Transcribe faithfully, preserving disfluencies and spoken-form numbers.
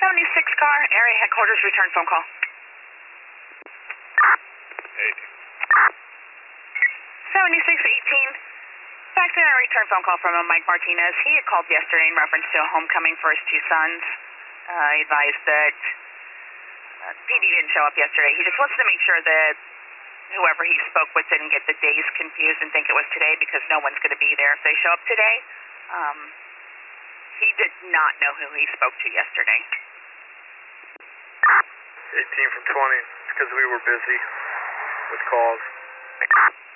seventy-six car, area headquarters, return phone call. Hey. seventy-six eighteen. Fax in a return phone call from Mike Martinez. He had called yesterday in reference to a homecoming for his two sons. Uh, he advised that uh, P D didn't show up yesterday. He just wants to make sure that whoever he spoke with didn't get the days confused and think it was today, because no one's going to be there if they show up today. Um, he did not know who he spoke to yesterday. eighteen from twenty, it's because we were busy with calls.